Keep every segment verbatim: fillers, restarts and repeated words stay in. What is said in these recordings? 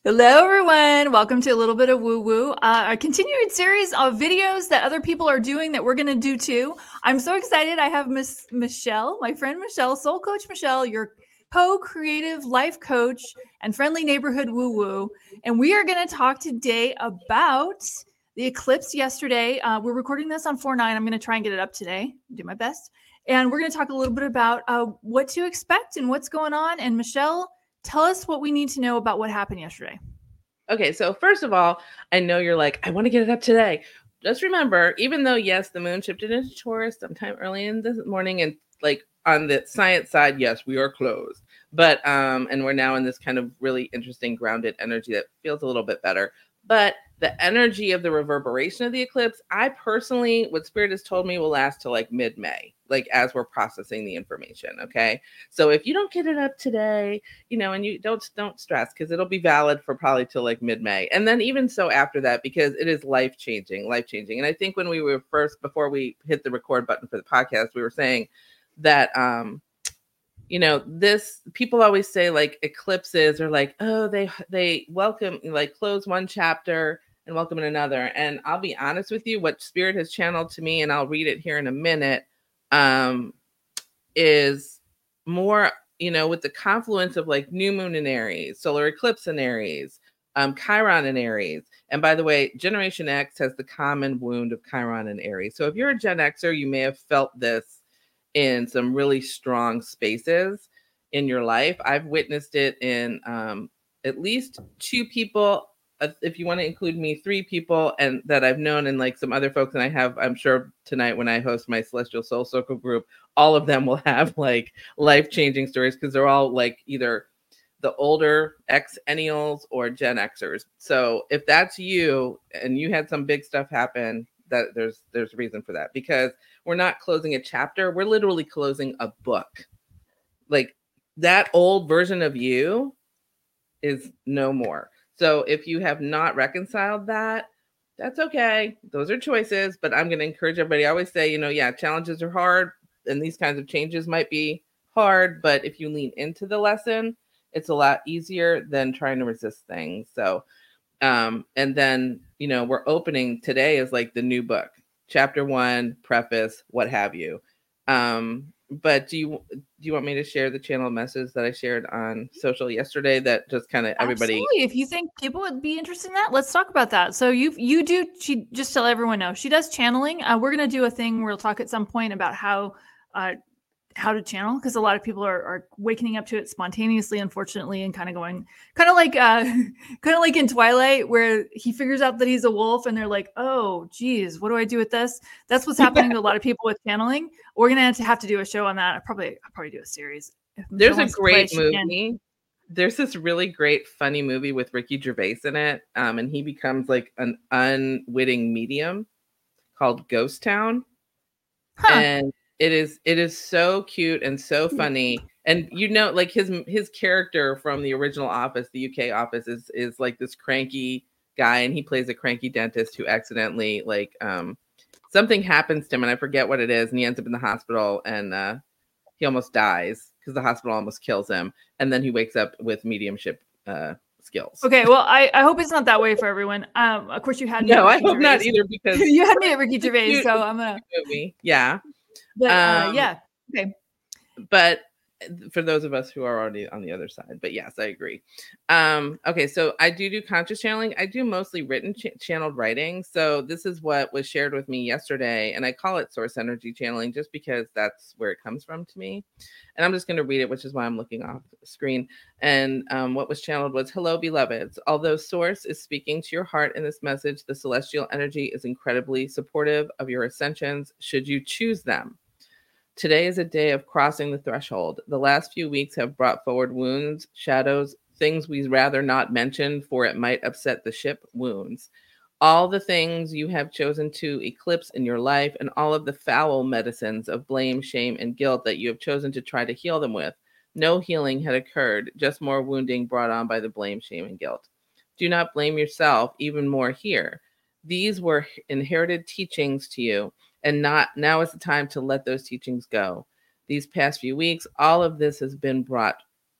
Hello, everyone. Welcome to a little bit of woo woo, uh, a continued series of videos that other people are doing that we're going to do too. I'm so excited. I have Miss Michelle, my friend Michelle, Soul Coach Michelle, your co-creative life coach and friendly neighborhood woo woo. And we are going to talk today about the eclipse yesterday. Uh, we're recording this on four nine. I'm going to try and get it up today, do my best. And we're going to talk a little bit about uh, what to expect and what's going on. And Michelle, tell us what we need to know about what happened yesterday. Okay, so first of all, I know you're like, I want to get it up today. Just remember, even though, yes, the moon shifted into Taurus sometime early in the morning, and like on the science side, yes, we are closed. But, um, and we're now in this kind of really interesting grounded energy that feels a little bit better. But the energy of the reverberation of the eclipse, I personally, what Spirit has told me, will last till like mid-May, like as we're processing the information. Okay. So if you don't get it up today, you know, and you don't, don't stress, because it'll be valid for probably till like mid-May. And then even so after that, because it is life-changing, life-changing. And I think when we were first, before we hit the record button for the podcast, we were saying that, um, you know, this, people always say like eclipses are like, oh, they, they welcome, like close one chapter and welcome in another. And I'll be honest with you, what Spirit has channeled to me, and I'll read it here in a minute, um, is more, you know, with the confluence of like new moon in Aries, solar eclipse in Aries, um, Chiron in Aries. And by the way, Generation X has the common wound of Chiron in Aries. So if you're a Gen Xer, you may have felt this in some really strong spaces in your life. I've witnessed it in um, at least two people, uh, if you want to include me, three people, and that I've known, and like some other folks. And I have, I'm sure tonight when I host my Celestial Soul Circle group, all of them will have like life-changing stories, because they're all like either the older Xennials or Gen Xers. So if that's you and you had some big stuff happen, that there's there's a reason for that, because we're not closing a chapter, we're literally closing a book. Like that old version of you is no more. So if you have not reconciled that, that's okay. Those are choices, but I'm going to encourage everybody. I always say, you know, yeah, challenges are hard and these kinds of changes might be hard, but if you lean into the lesson, it's a lot easier than trying to resist things. So, um, and then, you know, we're opening today is like the new book, chapter one, preface, what have you. Um, but do you do you want me to share the channel message that I shared on social yesterday that just kind of everybody? Absolutely. If you think people would be interested in that, let's talk about that. So you you do she just tell everyone no. She does channeling. Uh, we're gonna do a thing where we'll talk at some point about how uh, how to channel, because a lot of people are, are waking up to it spontaneously, unfortunately, and kind of going kind of like uh kind of like in Twilight, where he figures out that he's a wolf and they're like, oh geez, what do I do with this? That's what's happening to a lot of people with channeling. We're gonna have to have to do a show on that. I probably I'll probably do a series. There's a great movie. There's this really great funny movie with Ricky Gervais in it, um, and he becomes like an unwitting medium called Ghost Town. Huh. And it is it is so cute and so funny. And you know, like his his character from the original Office, the U K Office, is is like this cranky guy, and he plays a cranky dentist who accidentally like um something happens to him, and I forget what it is, and he ends up in the hospital, and uh he almost dies because the hospital almost kills him, and then he wakes up with mediumship uh skills. Okay, well, I, I hope it's not that way for everyone. Um, of course, you had me. No, I hope Gervais. Not either, because you had me at Ricky Gervais, cute, so I'm gonna. Movie. Yeah, but uh, um, yeah, okay. But for those of us who are already on the other side, but yes, I agree. Um, okay, so I do do conscious channeling. I do mostly written ch- channeled writing. So this is what was shared with me yesterday, and I call it source energy channeling just because that's where it comes from to me. And I'm just going to read it, which is why I'm looking off the screen. And um, what was channeled was, hello, beloveds. Although source is speaking to your heart in this message, the celestial energy is incredibly supportive of your ascensions should you choose them. Today is a day of crossing the threshold. The last few weeks have brought forward wounds, shadows, things we'd rather not mention, for it might upset the ship. Wounds. All the things you have chosen to eclipse in your life, and all of the foul medicines of blame, shame, and guilt that you have chosen to try to heal them with. No healing had occurred, just more wounding brought on by the blame, shame, and guilt. Do not blame yourself even more here. These were inherited teachings to you, and not now is the time to let those teachings go. These past few weeks, all of this has been brought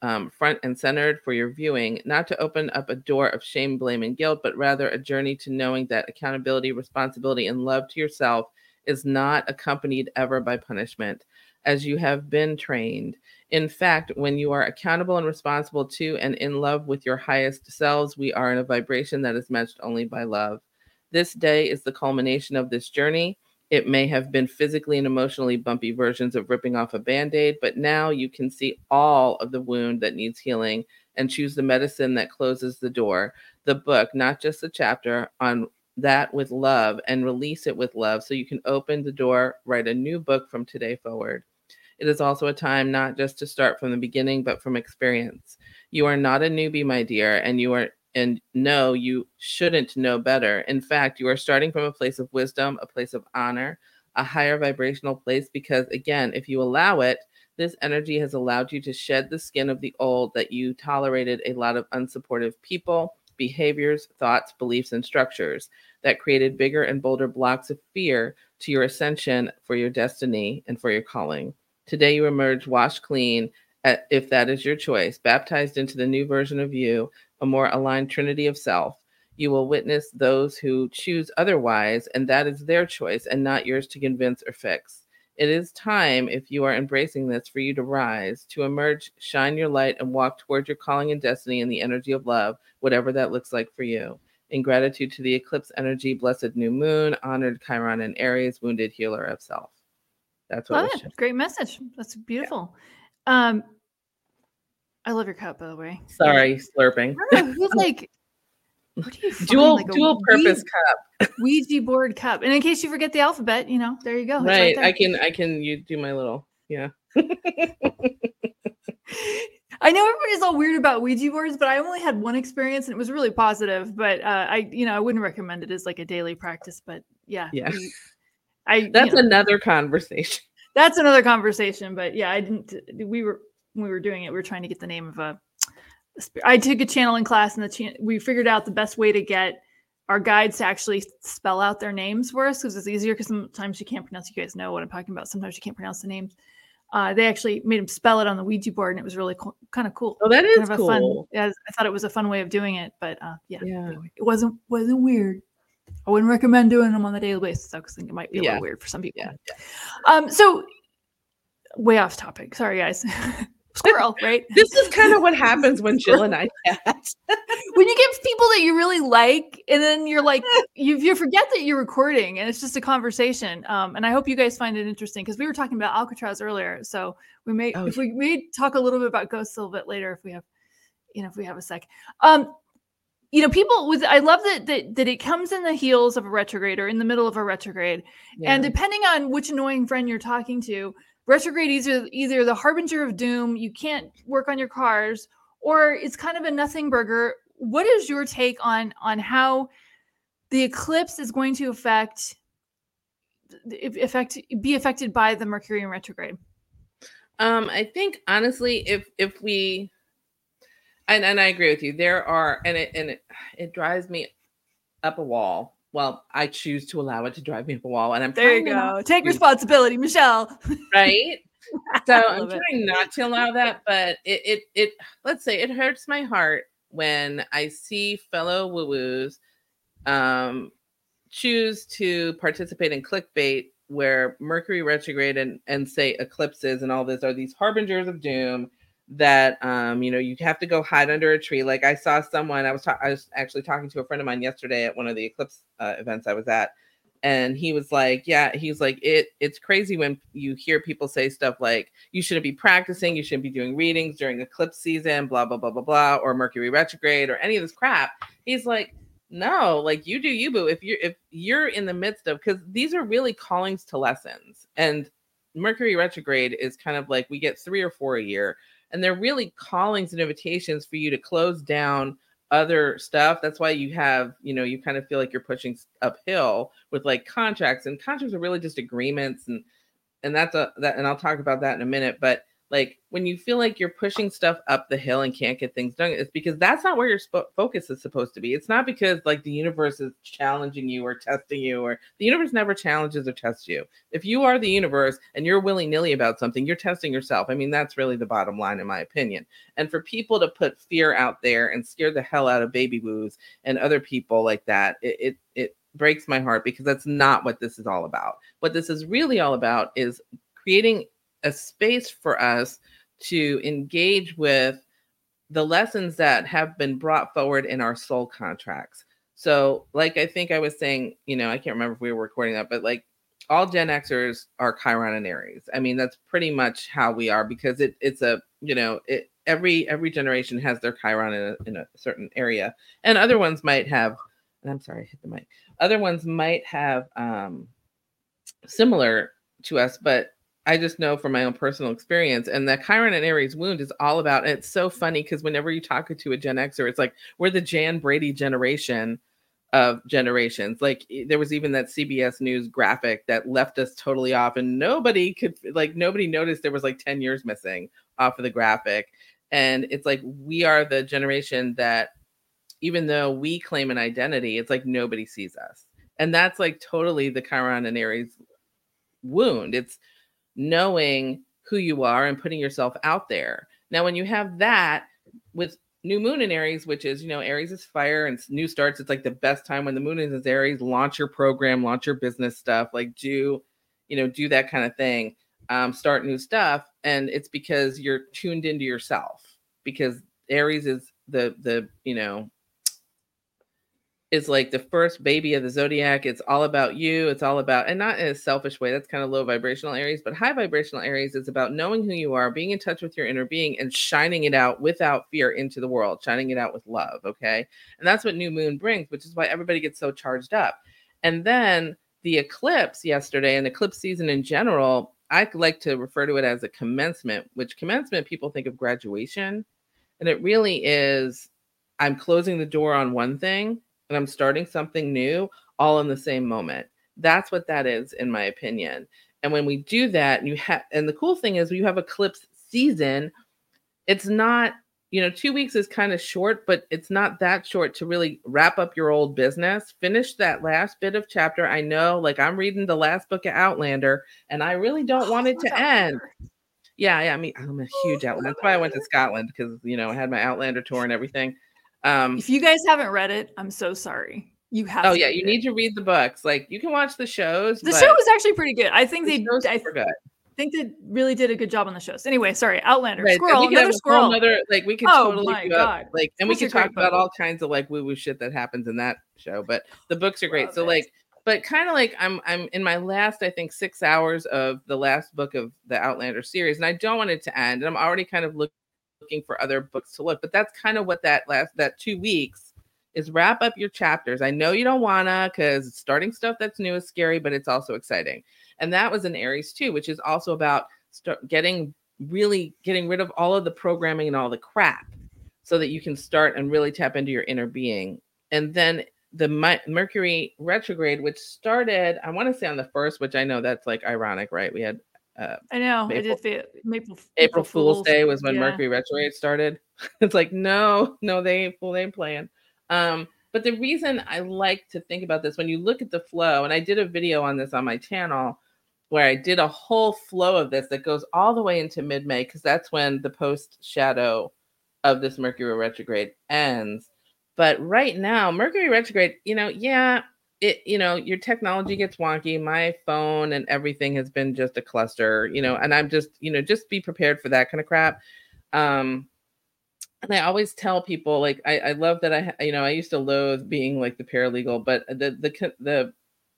um, front and centered for your viewing, not to open up a door of shame, blame, and guilt, but rather a journey to knowing that accountability, responsibility, and love to yourself is not accompanied ever by punishment, as you have been trained. In fact, when you are accountable and responsible to and in love with your highest selves, we are in a vibration that is matched only by love. This day is the culmination of this journey. It may have been physically and emotionally bumpy versions of ripping off a Band-Aid, but now you can see all of the wound that needs healing and choose the medicine that closes the door, the book, not just the chapter, on that with love, and release it with love so you can open the door, write a new book from today forward. It is also a time not just to start from the beginning, but from experience. You are not a newbie, my dear, and you are And no, you shouldn't know better. In fact, you are starting from a place of wisdom, a place of honor, a higher vibrational place, because again, if you allow it, this energy has allowed you to shed the skin of the old that you tolerated a lot of unsupportive people, behaviors, thoughts, beliefs, and structures that created bigger and bolder blocks of fear to your ascension for your destiny and for your calling. Today you emerge washed clean, if that is your choice, baptized into the new version of you, a more aligned trinity of self. You will witness those who choose otherwise, and that is their choice and not yours to convince or fix. It is time, if you are embracing this, for you to rise, to emerge, shine your light, and walk toward your calling and destiny in the energy of love, whatever that looks like for you. In gratitude to the eclipse energy, blessed new moon, honored Chiron and Aries, wounded healer of self. That's what Love it. Great message. That's beautiful. Yeah. Um, I love your cup, by the way. Sorry, yeah. Slurping. I don't know, who's like, what do you find? Dual like dual purpose cup. Ouija board cup. And in case you forget the alphabet, you know, there you go. Right. right I can I can you do my little yeah. I know everybody's all weird about Ouija boards, but I only had one experience and it was really positive. But uh, I, you know, I wouldn't recommend it as like a daily practice. But yeah, yeah. We, I that's you know, another conversation. That's another conversation. But yeah, I didn't. We were when we were doing it, we were trying to get the name of a. I took a channeling class, and the chan- we figured out the best way to get our guides to actually spell out their names for us because it's easier. Because sometimes you can't pronounce. You guys know what I'm talking about. Sometimes you can't pronounce the names. Uh, they actually made them spell it on the Ouija board, and it was really co- kind of cool. Oh, that is kind of cool. Fun, yeah, I thought it was a fun way of doing it, but uh, yeah, yeah. Anyway, it wasn't wasn't weird. I wouldn't recommend doing them on a daily basis, though, because I think it might be a yeah. little weird for some people. Yeah. yeah. Um. So, way off topic. Sorry, guys. Squirrel, right? This is kind of what happens when Jill and I chat. When you get people that you really like, and then you're like, you you forget that you're recording, and it's just a conversation. Um, and I hope you guys find it interesting because we were talking about Alcatraz earlier, so we may oh, if we may talk a little bit about ghosts a little bit later if we have, you know, if we have a sec. Um, you know, people with I love that that that it comes in the heels of a retrograde or in the middle of a retrograde, yeah. And depending on which annoying friend you're talking to. Retrograde is either, either the harbinger of doom, you can't work on your cars, or it's kind of a nothing burger. What is your take on, on how the eclipse is going to affect, affect be affected by the Mercury in retrograde? Um, I think honestly, if if we and, and I agree with you, there are and it and it, it drives me up a wall. Well, I choose to allow it to drive me up a wall, and I'm there. You go. Take to. responsibility, Michelle. Right. So I'm trying it. not to allow that, but it, it it let's say it hurts my heart when I see fellow woo-woos um, choose to participate in clickbait where Mercury retrograde and and say eclipses and all this are these harbingers of doom. That um you know you have to go hide under a tree. Like I saw someone I was ta- I was actually talking to a friend of mine yesterday at one of the eclipse uh, events I was at, and he was like, yeah, he's like it it's crazy when you hear people say stuff like you shouldn't be practicing, you shouldn't be doing readings during eclipse season, blah blah blah blah blah, or Mercury retrograde or any of this crap. He's like, no, like you do you boo if you're if you're in the midst of, because these are really callings to lessons, and Mercury retrograde is kind of like we get three or four a year. And they're really callings and invitations for you to close down other stuff. That's why you have, you know, you kind of feel like you're pushing uphill with like contracts, and contracts are really just agreements. And, and that's a, that, and I'll talk about that in a minute, but Like when you feel like you're pushing stuff up the hill and can't get things done, it's because that's not where your sp- focus is supposed to be. It's not because like the universe is challenging you or testing you, or the universe never challenges or tests you. If you are the universe and you're willy-nilly about something, you're testing yourself. I mean, that's really the bottom line, in my opinion. And for people to put fear out there and scare the hell out of baby boos and other people like that, it it, it breaks my heart, because that's not what this is all about. What this is really all about is creating a space for us to engage with the lessons that have been brought forward in our soul contracts. So, like, I think I was saying, you know, I can't remember if we were recording that, but like all Gen Xers are Chiron and Aries. I mean, that's pretty much how we are, because it, it's a, you know, it, every, every generation has their Chiron in a, in a certain area, and other ones might have, and I'm sorry, I hit the mic. Other ones might have um, similar to us, but I just know from my own personal experience, and the Chiron and Aries wound is all about, and it's so funny because whenever you talk to a Gen Xer, it's like, we're the Jan Brady generation of generations. Like there was even that C B S News graphic that left us totally off, and nobody could, like, nobody noticed there was like ten years missing off of the graphic. And it's like, we are the generation that, even though we claim an identity, it's like nobody sees us. And that's like totally the Chiron and Aries wound. It's knowing who you are and putting yourself out there. Now, when you have that with new moon in Aries, which is, you know, Aries is fire and new starts. It's like the best time when the moon is in Aries. Launch your program, launch your business stuff, like do, you know, do that kind of thing. Um, start new stuff. And it's because you're tuned into yourself, because Aries is the, the, you know, is like the first baby of the zodiac. It's all about you. It's all about, and not in a selfish way, that's kind of low vibrational Aries, but high vibrational Aries is about knowing who you are, being in touch with your inner being, and shining it out without fear into the world, shining it out with love. Okay. And that's what new moon brings, which is why everybody gets so charged up. And then the eclipse yesterday, and eclipse season in general, I like to refer to it as a commencement, which commencement people think of graduation. And it really is, I'm closing the door on one thing and I'm starting something new, all in the same moment. That's what that is, in my opinion. And when we do that, and you have, and the cool thing is, when you have eclipse season, it's not, you know, two weeks is kind of short, but it's not that short to really wrap up your old business, finish that last bit of chapter. I know, like, I'm reading the last book of Outlander, and I really don't Oh, want it to end. Outlander. Yeah, yeah. I mean, I'm a huge Outlander. That's why I went to Scotland, because, you know, I had my Outlander tour and everything. Um, if you guys haven't read it, I'm so sorry. You have oh to yeah, read you it. need to read the books. Like, you can watch the shows. The but show is actually pretty good. I think the they, show's I super good. think they really did a good job on the shows. Anyway, sorry, Outlander. Right. Squirrel, we could another have a squirrel. whole nother, like, we could Oh totally my do God. a, like, and Such we a could talk great book. about all kinds of like woo woo shit that happens in that show. But the books are great. Love so it. like, but kind of like I'm I'm in my last, I think, six hours of the last book of the Outlander series, and I don't want it to end. And I'm already kind of look, looking for other books to look. But that's kind of what that last that two weeks is. Wrap up your chapters. I know you don't wanna, because starting stuff that's new is scary, but it's also exciting. And that was in Aries too, which is also about start getting really getting rid of all of the programming and all the crap, so that you can start and really tap into your inner being. And then the My- Mercury retrograde, which started, I want to say on the first, which I know that's like ironic, right? We had uh, I know. April, I did feel Maple, April Fool's Day was when yeah. Mercury retrograde started. It's like, no, no, they ain't fool, they ain't playing. Um, but the reason I like to think about this, when you look at the flow, and I did a video on this on my channel, where I did a whole flow of this that goes all the way into mid-May, because that's when the post shadow of this Mercury retrograde ends. But right now, Mercury retrograde, you know, yeah, it, you know, your technology gets wonky. My phone and everything has been just a cluster, you know, and I'm just, you know, just be prepared for that kind of crap. Um, and I always tell people, like, I, I love that I, you know, I used to loathe being like the paralegal, but the, the, the,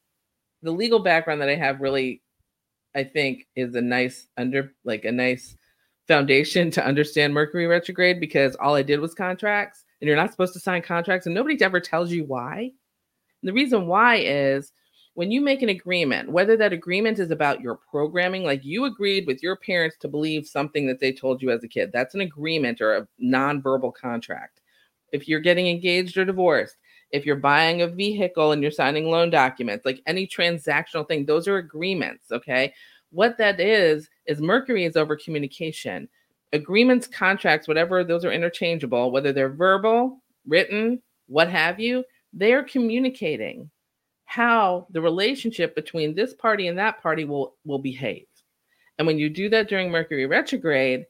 the legal background that I have really, I think, is a nice under, like a nice foundation to understand Mercury retrograde, because all I did was contracts, and you're not supposed to sign contracts, and nobody ever tells you why. And the reason why is, when you make an agreement, whether that agreement is about your programming, like you agreed with your parents to believe something that they told you as a kid, that's an agreement or a nonverbal contract. If you're getting engaged or divorced, if you're buying a vehicle and you're signing loan documents, like any transactional thing, those are agreements, okay? What that is, is Mercury is over communication. Agreements, contracts, whatever, those are interchangeable, whether they're verbal, written, what have you, they are communicating how the relationship between this party and that party will, will behave. And when you do that during Mercury retrograde,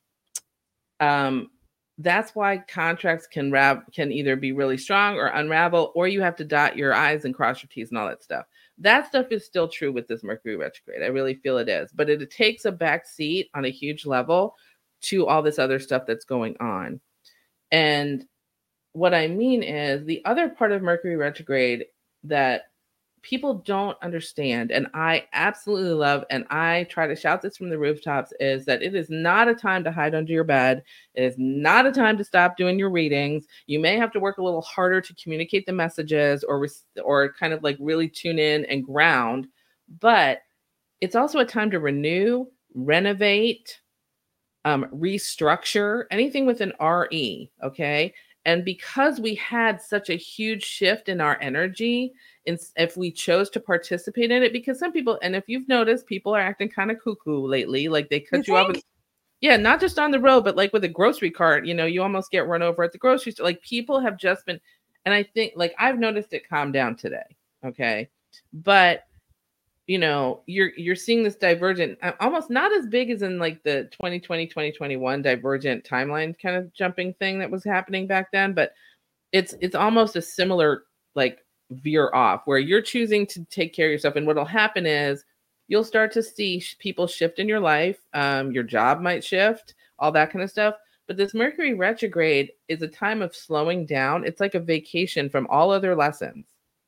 um, that's why contracts can rav- can either be really strong or unravel, or you have to dot your I's and cross your T's and all that stuff. That stuff is still true with this Mercury retrograde. I really feel it is, but it, it takes a back seat on a huge level to all this other stuff that's going on. And what I mean is the other part of Mercury retrograde that people don't understand, and I absolutely love, and I try to shout this from the rooftops, is that it is not a time to hide under your bed. It is not a time to stop doing your readings. You may have to work a little harder to communicate the messages or or kind of like really tune in and ground, but it's also a time to renew, renovate, um, restructure, anything with an R E, okay? And because we had such a huge shift in our energy, in, if we chose to participate in it, because some people, and if you've noticed, people are acting kind of cuckoo lately, like they cut you, you off. With, yeah, not just on the road, but like with a grocery cart, you know, you almost get run over at the grocery store. Like people have just been, and I think like I've noticed it calm down today. Okay. But you know, you're you're seeing this divergent, almost not as big as in like the twenty twenty, twenty twenty-one divergent timeline kind of jumping thing that was happening back then, but it's it's almost a similar like veer off where you're choosing to take care of yourself. And what'll happen is you'll start to see sh- people shift in your life. Um, your job might shift, all that kind of stuff. But this Mercury retrograde is a time of slowing down. It's like a vacation from all other lessons.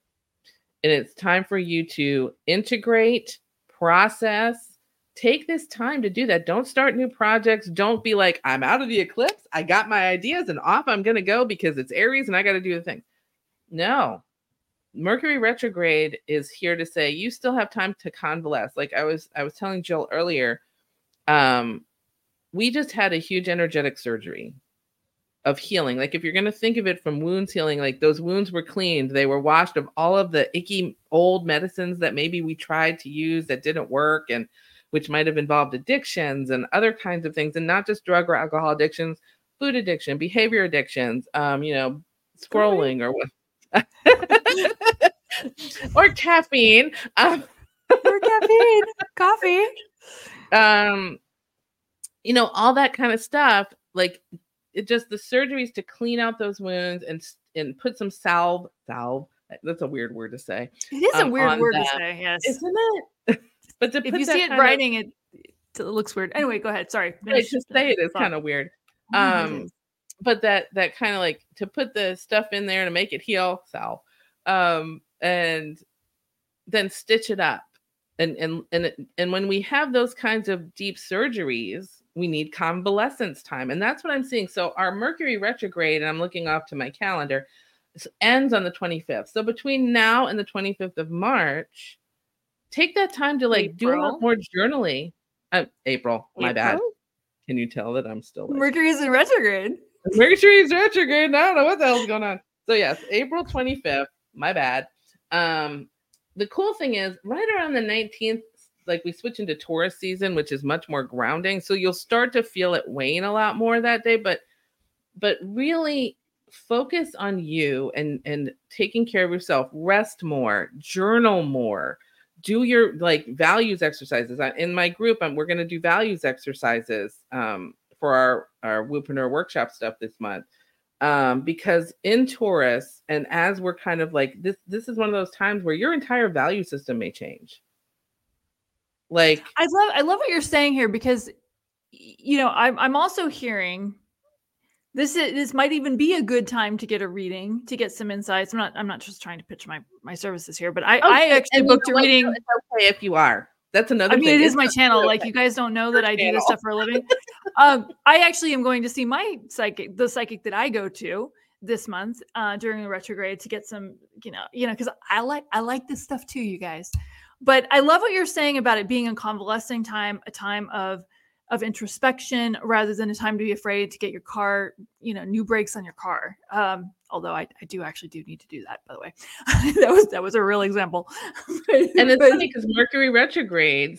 And it's time for you to integrate, process, take this time to do that. Don't start new projects. Don't be like, I'm out of the eclipse. I got my ideas and off I'm going to go because it's Aries and I got to do the thing. No. Mercury retrograde is here to say you still have time to convalesce. Like I was I was telling Jill earlier, um, we just had a huge energetic surgery of healing. Like if you're going to think of it from wounds healing, like those wounds were cleaned, they were washed of all of the icky old medicines that maybe we tried to use that didn't work, and which might have involved addictions and other kinds of things, and not just drug or alcohol addictions, food addiction, behavior addictions, um, you know, scrolling or what, or caffeine, um, or caffeine, coffee, um, you know, all that kind of stuff. Like it just the surgeries to clean out those wounds and and put some salve salve. That's a weird word to say. It is um, a weird word that. to say, yes, isn't it? But to if put you see it writing, of, it it looks weird. Anyway, go ahead. Sorry, right, to say it is kind of weird. Um, but that that kind of like to put the stuff in there to make it heal, salve, um, and then stitch it up. And and and and when we have those kinds of deep surgeries, we need convalescence time. And that's what I'm seeing. So our Mercury retrograde, and I'm looking off to my calendar, ends on the twenty-fifth. So between now and the twenty-fifth of March, take that time to like April. do a lot more journaling. Uh, April, my April? bad. Can you tell that I'm still like, Mercury's in retrograde? Mercury's retrograde. I don't know what the hell's going on. So yes, April twenty-fifth, my bad. Um, the cool thing is right around the nineteenth, like we switch into Taurus season, which is much more grounding. So you'll start to feel it wane a lot more that day, but, but really focus on you and, and taking care of yourself, rest more, journal more, do your like values exercises. In my group, I'm, we're going to do values exercises um, for our, our Woopreneur workshop stuff this month. Um, because in Taurus, and as we're kind of like this, this is one of those times where your entire value system may change. Like I love, I love what you're saying here, because, you know, I'm, I'm also hearing this is, this might even be a good time to get a reading, to get some insights. I'm not, I'm not just trying to pitch my, my services here, but I, okay. I actually and booked you know a reading. It's okay if you are. That's another I mean, thing. it it's is my channel. Okay. Like you guys don't know that I do this stuff for a living. um, I actually am going to see my psychic, the psychic that I go to this month uh, during the retrograde, to get some, you know, you know, because I like, I like this stuff too, you guys. But I love what you're saying about it being a convalescing time, a time of, of introspection, rather than a time to be afraid to get your car, you know, new brakes on your car. Um, although I, I do actually do need to do that, by the way. that was that was a real example. And it's funny because Mercury retrogrades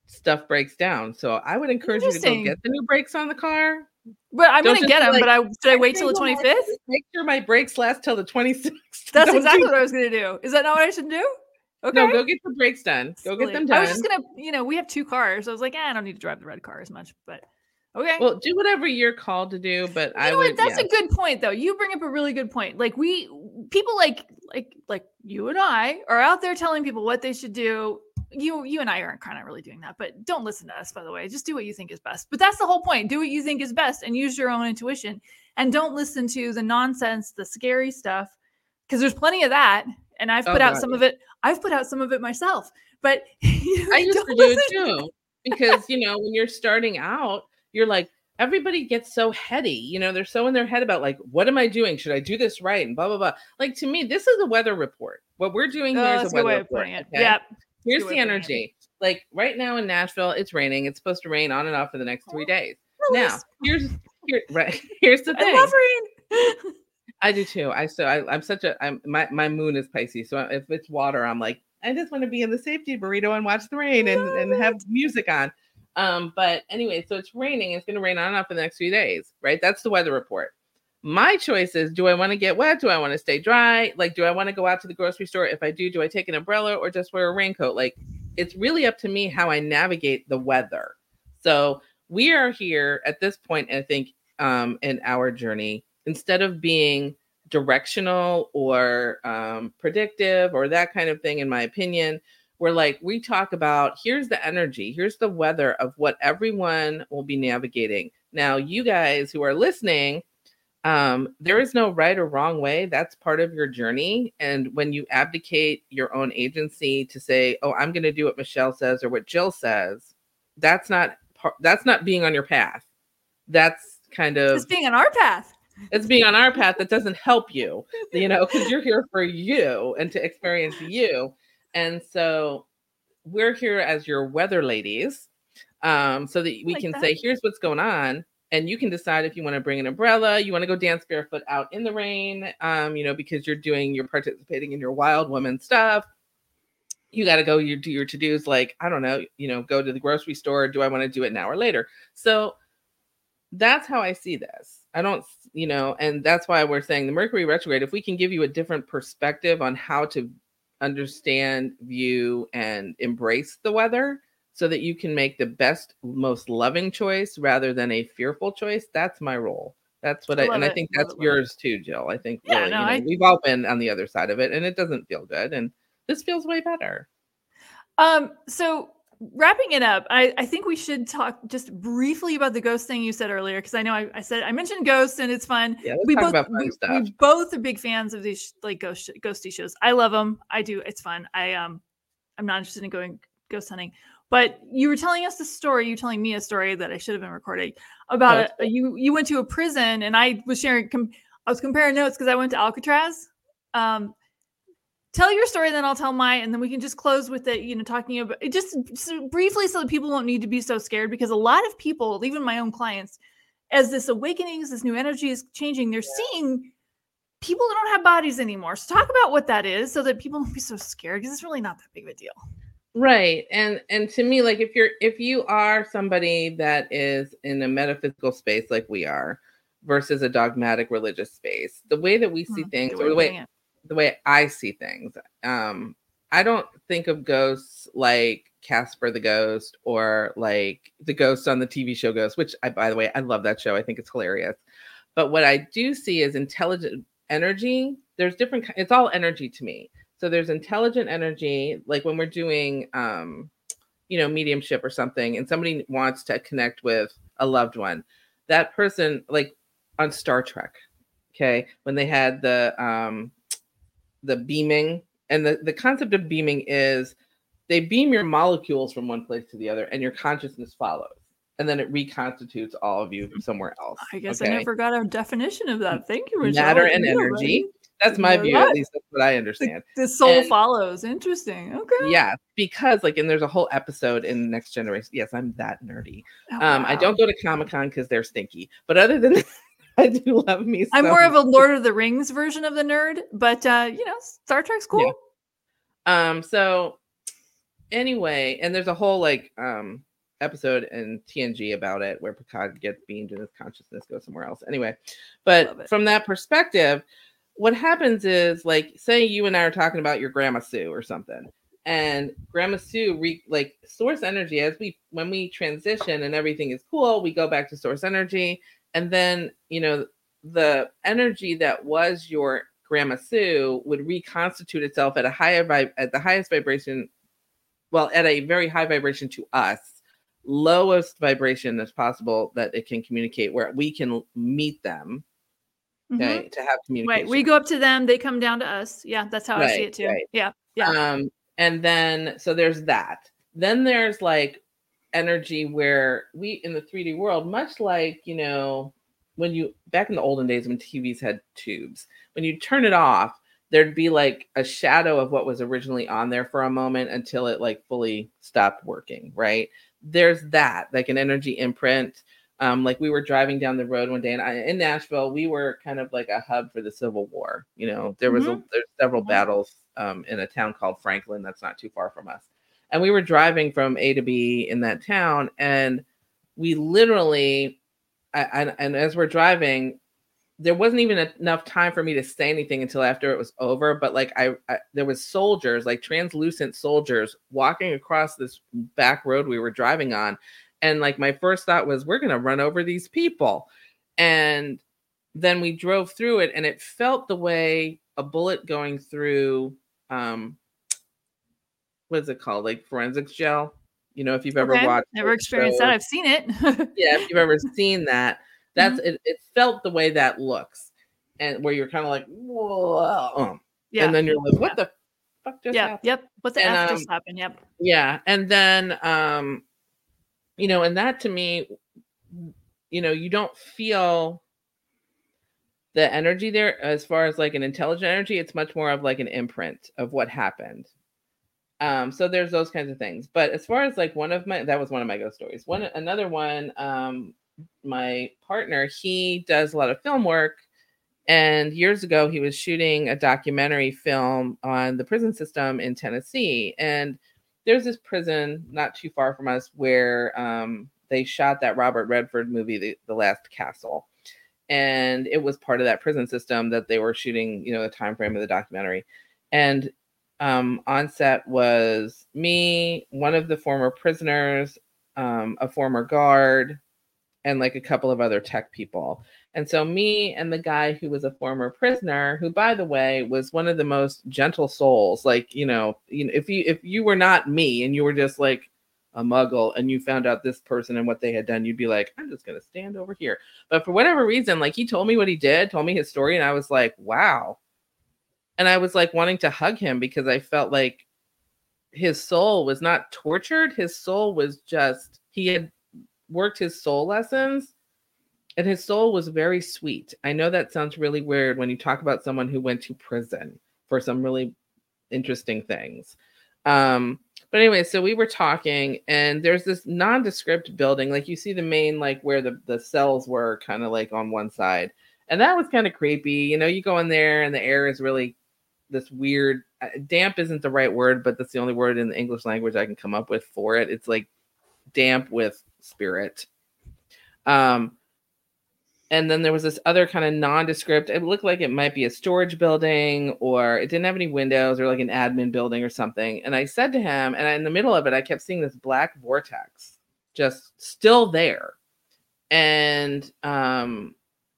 stuff breaks down. So I would encourage you to go get the new brakes on the car. But I'm Don't gonna just get be them. like, but I should I wait till the "Single twenty-fifth? market, Make sure my brakes last till the twenty-sixth." That's Don't exactly do what I was gonna do. Is that not what I should do? Okay. No, go get the brakes done. Go Silly. get them done. I was just gonna, you know, we have two cars. So I was like, eh, I don't need to drive the red car as much, but okay. Well, do whatever you're called to do, but You I know would. what? That's yeah. a good point, though. You bring up a really good point. Like we, people like like like you and I are out there telling people what they should do. You you and I aren't kind of really doing that, but don't listen to us, by the way. Just do what you think is best. But that's the whole point. Do what you think is best and use your own intuition, and don't listen to the nonsense, the scary stuff, because there's plenty of that. And I've put Oh, out God, some yeah. of it. I've put out some of it myself. But you know, I used don't to do it listen. too, because you know when you're starting out, you're like, everybody gets so heady. You know, they're so in their head about like, what am I doing? Should I do this right? And blah blah blah. Like to me, this is a weather report. What we're doing Oh, here is that's a a good weather way of report. putting it. Okay? Yep. Here's Good way the of putting it. energy. Like right now in Nashville, it's raining. It's supposed to rain on and off for the next three days. Release. Now, here's here, right. Here's the thing. I love rain. I do too. I so I, I'm such a I'm my my moon is Pisces. So if it's water, I'm like I just want to be in the safety burrito and watch the rain and, and have music on. Um, but anyway, so it's raining. It's going to rain on and off for the next few days, right? That's the weather report. My choice is: do I want to get wet? Do I want to stay dry? Like, do I want to go out to the grocery store? If I do, do I take an umbrella or just wear a raincoat? Like, it's really up to me how I navigate the weather. So we are here at this point, I think, um, in our journey. Instead of being directional or um, predictive or that kind of thing, in my opinion, we're like, we talk about here's the energy, here's the weather of what everyone will be navigating. Now, you guys who are listening, um, there is no right or wrong way. That's part of your journey. And when you abdicate your own agency to say, oh, I'm going to do what Michelle says or what Jill says, that's not that's not being on your path. That's kind of It's being on our path. It's being on our path that doesn't help you, you know, because you're here for you and to experience you. And so we're here as your weather ladies, um, so that we like can that. say, here's what's going on. And you can decide if you want to bring an umbrella, you want to go dance barefoot out in the rain, um, you know, because you're doing, you're participating in your wild woman stuff. You got to go you do your to-dos, like, I don't know, you know, go to the grocery store. Do I want to do it an hour later? So that's how I see this. I don't, you know, and that's why we're saying the Mercury retrograde, if we can give you a different perspective on how to understand, view, and embrace the weather so that you can make the best, most loving choice rather than a fearful choice, that's my role. That's what I, I and it. I think love that's it, yours too, Jill. I think yeah, really, no, you know, I, we've all been on the other side of it and it doesn't feel good. And this feels way better. Um, so wrapping it up, I, I think we should talk just briefly about the ghost thing you said earlier, because I know I, I said I mentioned ghosts and it's fun. Yeah, let's we talk both about fun we, stuff. we both are big fans of these like ghost ghosty shows. I love them. I do. It's fun. I um I'm not interested in going ghost hunting. But you were telling us the story. You were telling me a story that I should have been recording about Oh, a, you. You went to a prison, and I was sharing. Com- I was comparing notes because I went to Alcatraz. Um, tell your story, then I'll tell mine, and then we can just close with it. You know, talking about it just so briefly, so that people won't need to be so scared. Because a lot of people, even my own clients, as this awakening, as this new energy is changing, they're yeah. seeing people that don't have bodies anymore. So talk about what that is, so that people don't be so scared. Because it's really not that big of a deal. Right. And and to me, like if you're if you are somebody that is in a metaphysical space like we are versus a dogmatic religious space, the way that we see mm-hmm. things, or the way the way I see things, um, I don't think of ghosts like Casper the Ghost or like the ghosts on the T V show Ghost, which I, by the way, I love that show. I think it's hilarious. But what I do see is intelligent energy. There's different, it's all energy to me. So there's intelligent energy, like when we're doing, um, you know, mediumship or something, and somebody wants to connect with a loved one. That person, like on Star Trek, okay, when they had the um, the beaming, and the, the concept of beaming is they beam your molecules from one place to the other, and your consciousness follows, and then it reconstitutes all of you somewhere else. I guess okay? I never got a definition of that. Thank you, Michelle. Matter and energy. Right? That's my view, that. At least that's what I understand. The, the soul and, follows. Interesting. Okay. Yeah, because like, and there's a whole episode in Next Generation. Yes, I'm that nerdy. Oh, um, wow. I don't go to Comic-Con because they're stinky. But other than that, I do love me. I'm some. more of a Lord of the Rings version of the nerd, but uh, you know, Star Trek's cool. Yeah. Um. So anyway, and there's a whole like um episode in T N G about it where Picard gets beamed and his consciousness goes somewhere else. Anyway, but from that perspective, what happens is, like, say you and I are talking about your Grandma Sue or something, and Grandma Sue, re- like source energy, as we when we transition and everything is cool, we go back to source energy, and then you know the energy that was your Grandma Sue would reconstitute itself at a higher vibe at the highest vibration, well, at a very high vibration to us, lowest vibration as possible that it can communicate, where we can meet them. Okay, mm-hmm. To have communication. Right, we go up to them, they come down to us. Yeah, that's how right, I see it too. Right. Yeah, yeah. Um, and then so there's that. Then there's like energy where we in the three D world, much like you know when you back in the olden days when T Vs had tubes, when you turn it off, there'd be like a shadow of what was originally on there for a moment until it like fully stopped working. Right? There's that, like an energy imprint. Um, like we were driving down the road one day, and I, in Nashville, we were kind of like a hub for the Civil War. You know, there was mm-hmm. a, there's several mm-hmm. battles um, in a town called Franklin that's not too far from us, and we were driving from A to B in that town, and we literally, I, I, and as we're driving, there wasn't even enough time for me to say anything until after it was over. But like I, I there was soldiers, like translucent soldiers, walking across this back road we were driving on. And like my first thought was, we're going to run over these people. And then we drove through it, and it felt the way a bullet going through, um, what is it called? Like forensics gel. You know, if you've ever okay. watched. Never experienced that. I've seen it. Yeah, if you've ever seen that, that's mm-hmm. it, it felt the way that looks. And where you're kind of like, whoa. Yeah. And then you're like, what yeah. the fuck just yeah. happened? Yep. What the and, F um, just happened? Yep. Yeah. And then, um, you know, and that to me, you know, you don't feel the energy there as far as like an intelligent energy. It's much more of like an imprint of what happened. Um, so there's those kinds of things. But as far as like one of my, that was one of my ghost stories. One, another one, um, my partner, he does a lot of film work. And years ago, he was shooting a documentary film on the prison system in Tennessee. And there's this prison not too far from us where um, they shot that Robert Redford movie, the, the Last Castle. And it was part of that prison system that they were shooting, you know, the time frame of the documentary. And um, on set was me, one of the former prisoners, um, a former guard, and like a couple of other tech people. And so me and the guy who was a former prisoner, who, by the way, was one of the most gentle souls. Like, you know, you know, if you if you were not me and you were just like a muggle and you found out this person and what they had done, you'd be like, I'm just going to stand over here. But for whatever reason, like he told me what he did, told me his story. And I was like, wow. And I was like wanting to hug him because I felt like his soul was not tortured. His soul was just, he had worked his soul lessons. And his soul was very sweet. I know that sounds really weird when you talk about someone who went to prison for some really interesting things. Um, but anyway, so we were talking, and there's this nondescript building. Like you see the main, like where the, the cells were kind of like on one side. And that was kind of creepy. You know, you go in there and the air is really this weird, uh, damp isn't the right word, but that's the only word in the English language I can come up with for it. It's like damp with spirit. Um, And then there was this other kind of nondescript, it looked like it might be a storage building, or it didn't have any windows, or like an admin building or something. And I said to him, and in the middle of it, I kept seeing this black vortex just still there. And um,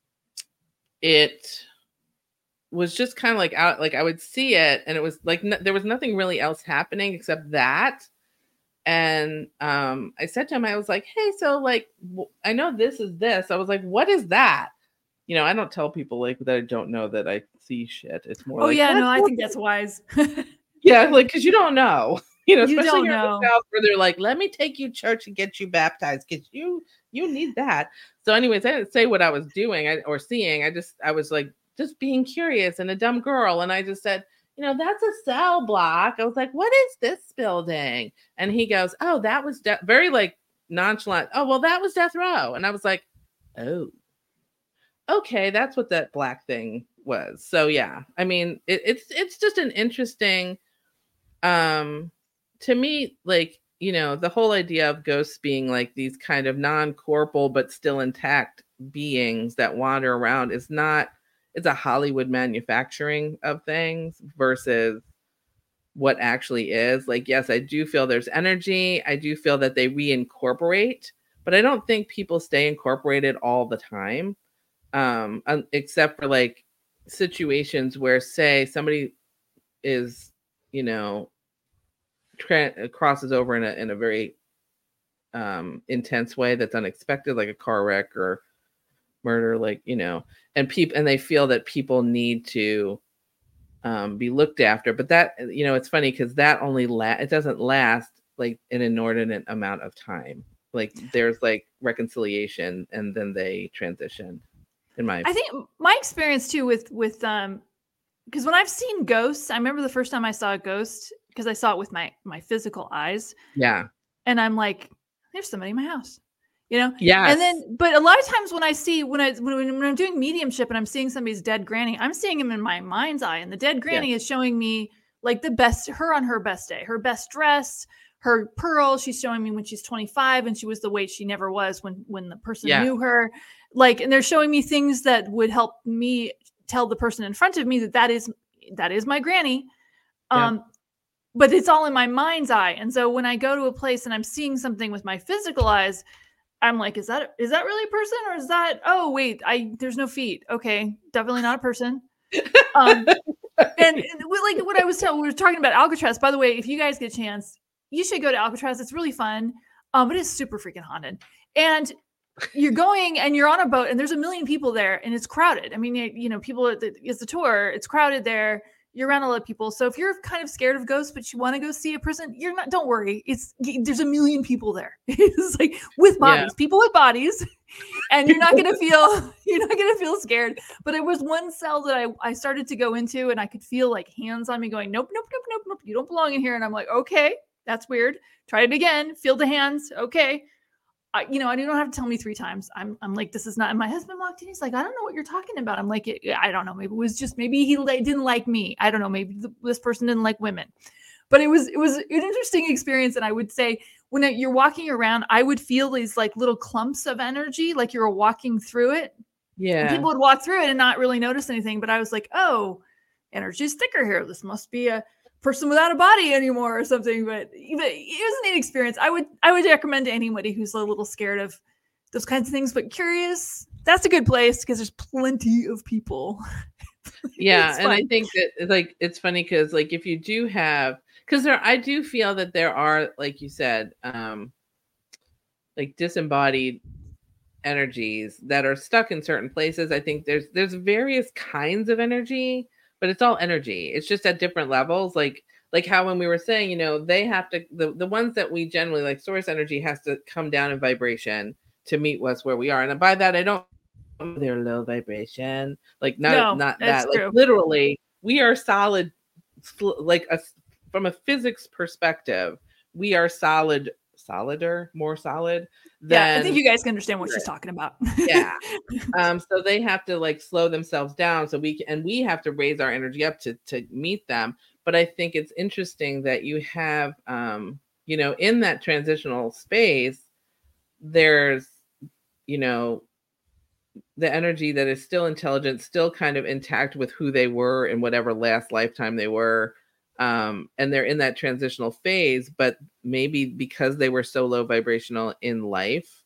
it was just kind of like out, like I would see it, and it was like, no, there was nothing really else happening except that. And um, I said to him, I was like, hey, so like, w- I know this is this. I was like, what is that? You know, I don't tell people like that I don't know that I see shit. It's more oh, like, yeah, no, I think that's wise. Yeah, like, because you don't know. You know, you especially don't here know. in the South where they're like, let me take you to church and get you baptized because you you need that. So anyways, I didn't say what I was doing I, or seeing. I just, I was like, just being curious and a dumb girl. And I just said, you know, that's a cell block. I was like, what is this building? And he goes, oh, that was de-, very like nonchalant. Oh, well, that was death row. And I was like, oh, okay, that's what that black thing was. So yeah, I mean, it, it's it's just an interesting um to me, like, you know, the whole idea of ghosts being like these kind of non-corporeal but still intact beings that wander around is not, it's a Hollywood manufacturing of things versus what actually is. Like, yes, I do feel there's energy. I do feel that they reincorporate, but I don't think people stay incorporated all the time. Um, um, except for like situations where, say, somebody is, you know, tra- crosses over in a in a very um intense way that's unexpected, like a car wreck or murder, like, you know, and people and they feel that people need to um be looked after. But that, you know, it's funny because that only la- it doesn't last like an inordinate amount of time. Like, there's like reconciliation and then they transition, in my I think my experience too with with um because when I've seen ghosts, I remember the first time I saw a ghost because I saw it with my my physical eyes, yeah. and I'm like, there's somebody in my house, you know. Yes. And then, but a lot of times when I see when I when, when I'm doing mediumship and I'm seeing somebody's dead granny, I'm seeing him in my mind's eye, and the dead granny Yeah. is showing me like the best, her on her best day, her best dress, her pearls. She's showing me when she's twenty-five and she was the weight she never was when when the person Yeah. knew her. Like, and they're showing me things that would help me tell the person in front of me that that is that is my granny. Um, Yep. but it's all in my mind's eye. And so when I go to a place and I'm seeing something with my physical eyes, I'm like, is that is that really a person, or is that, oh wait, I there's no feet. Okay, definitely not a person. Um, and, and like what I was telling, we were talking about Alcatraz. By the way, if you guys get a chance, you should go to Alcatraz. It's really fun. Um, but it's super freaking haunted. And you're going and you're on a boat and there's a million people there and it's crowded. I mean, you, you know, people, it's the tour, it's crowded there. You're around a lot of people. So if you're kind of scared of ghosts, but you want to go see a person, you're not, don't worry. It's, there's a million people there. It's like with bodies, yeah. people with bodies, and you're not going to feel, you're not going to feel scared. But it was one cell that I, I started to go into and I could feel like hands on me going, nope, nope, nope, nope, nope. You don't belong in here. And I'm like, okay, that's weird. Try it again. Feel the hands. Okay. I, you know, and you don't have to tell me three times. I'm, I'm like, this is not. And my husband walked in. He's like, I don't know what you're talking about. I'm like, I don't know. Maybe it was just, maybe he didn't like me. I don't know. Maybe the, this person didn't like women. But it was, it was an interesting experience. And I would say when it, you're walking around, I would feel these like little clumps of energy, like you were walking through it. Yeah. And people would walk through it and not really notice anything. But I was like, oh, energy is thicker here. This must be a person without a body anymore or something. But it was a neat experience. I would I would recommend to anybody who's a little scared of those kinds of things but curious. That's a good place because there's plenty of people. Yeah, and I think that like it's funny because like if you do have, because there I do feel that there are, like you said, um like disembodied energies that are stuck in certain places. I think there's there's various kinds of energy, but it's all energy. It's just at different levels. Like like how when we were saying, you know, they have to, the, the ones that we generally like, source energy has to come down in vibration to meet us where we are. And by that, I don't, they're low vibration. Like not, no, not that. true. Like literally, we are solid, like a, from a physics perspective, we are solid, solider, more solid. Than, yeah, I think you guys can understand what she's talking about. Yeah. Um, so they have to like slow themselves down so we can, and we have to raise our energy up to to meet them. But I think it's interesting that you have, um, you know, in that transitional space, there's, you know, the energy that is still intelligent, still kind of intact with who they were in whatever last lifetime they were. Um, and they're in that transitional phase, but maybe because they were so low vibrational in life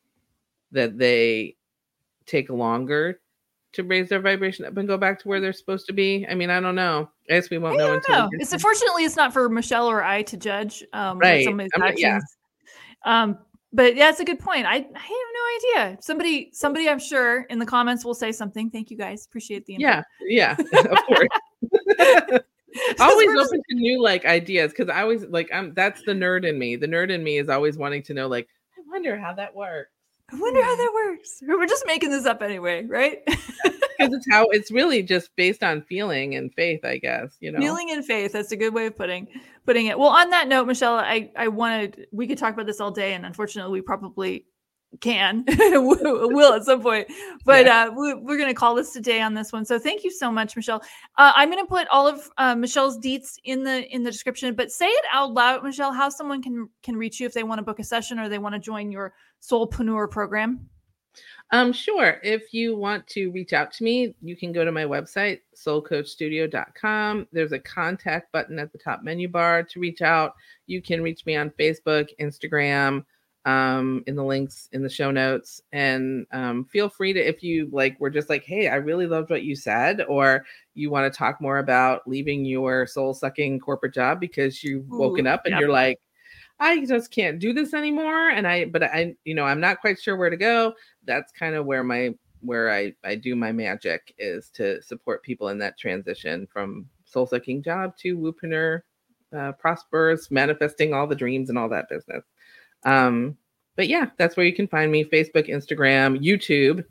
that they take longer to raise their vibration up and go back to where they're supposed to be. I mean, I don't know. I guess we won't I know don't until know. It's unfortunately it's not for Michelle or I to judge um right. some of these I'm, actions. yeah. Um, but yeah, it's a good point. I, I have no idea. Somebody, somebody, I'm sure in the comments will say something. Thank you guys. Appreciate the input. Yeah, yeah, of course. Always open to new like ideas because I always like I'm that's the nerd in me. The nerd in me is always wanting to know, like, I wonder how that works. I wonder how that works. We're just making this up anyway, right? Because it's how it's really just based on feeling and faith, I guess. You know, feeling and faith. That's a good way of putting putting it. Well, on that note, Michelle, I I wanted we could talk about this all day, and unfortunately, we probably can will at some point, but Yeah. uh we, we're going to call this today on this one. So thank you so much, Michelle. uh, I'm going to put all of uh, Michelle's deets in the in the description, but say it out loud, Michelle, how someone can can reach you if they want to book a session or they want to join your Soulpreneur program. Um, sure. If you want to reach out to me, you can go to my website, soul coach studio dot com. There's a contact button at the top menu bar to reach out. You can reach me on Facebook, Instagram, um, in the links in the show notes. And um, feel free to, if you like, we're just like, hey, I really loved what you said, or you want to talk more about leaving your soul sucking corporate job because you've woken Ooh, up and yep. you're like, I just can't do this anymore. And I, but I, you know, I'm not quite sure where to go. That's kind of where my, where I, I do my magic, is to support people in that transition from soul sucking job to woopreneur, uh, prosperous, manifesting all the dreams and all that business. Um, but yeah, that's where you can find me: Facebook, Instagram, YouTube,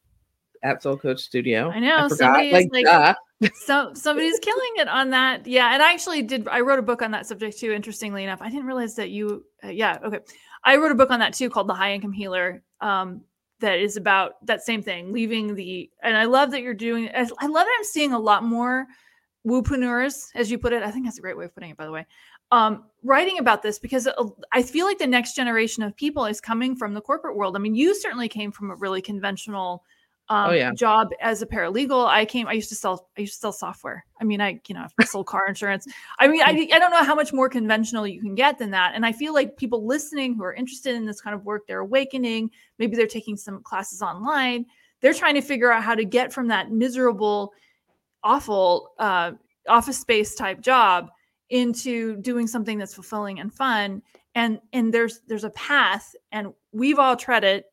at Soul Coach Studio. I know I forgot, somebody like, is like, duh. so somebody's killing it on that. Yeah. And I actually did, I wrote a book on that subject too. Interestingly enough, I didn't realize that you, uh, yeah. Okay. I wrote a book on that too, called The High Income Healer. Um, that is about that same thing, leaving the, and I love that you're doing, I love that I'm seeing a lot more woopreneurs, as you put it. I think that's a great way of putting it, by the way, um, writing about this, because I feel like the next generation of people is coming from the corporate world. I mean, you certainly came from a really conventional Um, Oh, yeah. job as a paralegal. I came, I used to sell, I used to sell software. I mean, I, you know, I sold car insurance. I mean, I, I don't know how much more conventional you can get than that. And I feel like people listening who are interested in this kind of work, they're awakening. Maybe they're taking some classes online. They're trying to figure out how to get from that miserable, awful uh, office space type job into doing something that's fulfilling and fun. And, and there's, there's a path, and we've all tread it.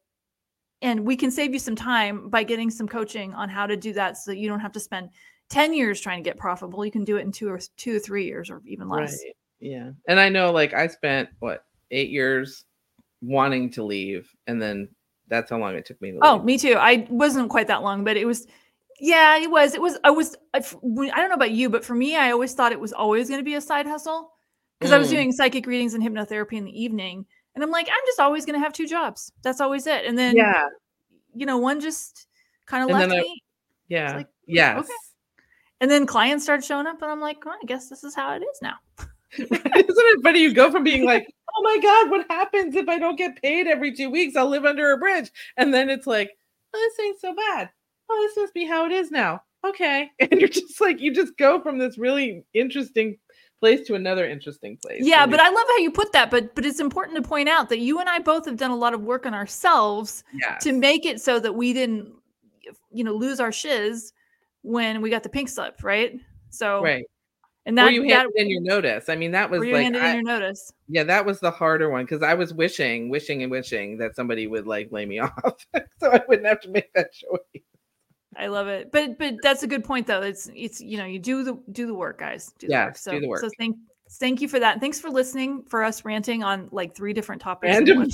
And we can save you some time by getting some coaching on how to do that, so that you don't have to spend ten years trying to get profitable. You can do it in two or two or three years or even less. Right. Yeah. And I know, like, I spent what, eight years wanting to leave. And then that's how long it took me to leave. Oh, me too. I wasn't quite that long, but it was, yeah, it was, it was, I was, I, I don't know about you, but for me, I always thought it was always going to be a side hustle, because mm. I was doing psychic readings and hypnotherapy in the evening. And I'm like, I'm just always going to have two jobs. That's always it. And then, yeah, you know, one just kind of left I, me. Yeah. Like, yes. Okay. And then clients started showing up, and I'm like, well, I guess this is how it is now. Isn't it funny? You go from being like, oh my God, what happens if I don't get paid every two weeks? I'll live under a bridge. And then it's like, oh, this ain't so bad. Oh, this must be how it is now. Okay. And you're just like, you just go from this really interesting place to another interesting place. Yeah, but I love how you put that. But but it's important to point out that you and I both have done a lot of work on ourselves yes. to make it so that we didn't, you know, lose our shiz when we got the pink slip, right? So right. And that, or you handed that, in your notice. I mean, that was or you like, handed I, in your notice. Yeah, that was the harder one, because I was wishing, wishing, and wishing that somebody would like lay me off, so I wouldn't have to make that choice. I love it, but but that's a good point, though. It's it's you know, you do the do the work, guys. Do the yes, work. So, do the work. So thank thank you for that. And thanks for listening, for us ranting on like three different topics. Random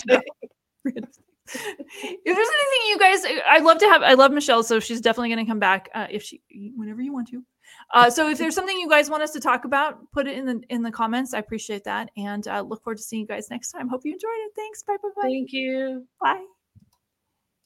If there's anything you guys, I'd love to have, I love Michelle, so she's definitely going to come back uh, if she, whenever you want to. Uh, so if there's something you guys want us to talk about, put it in the in the comments. I appreciate that, and uh, look forward to seeing you guys next time. Hope you enjoyed it. Thanks. Bye bye bye. Thank you. Bye.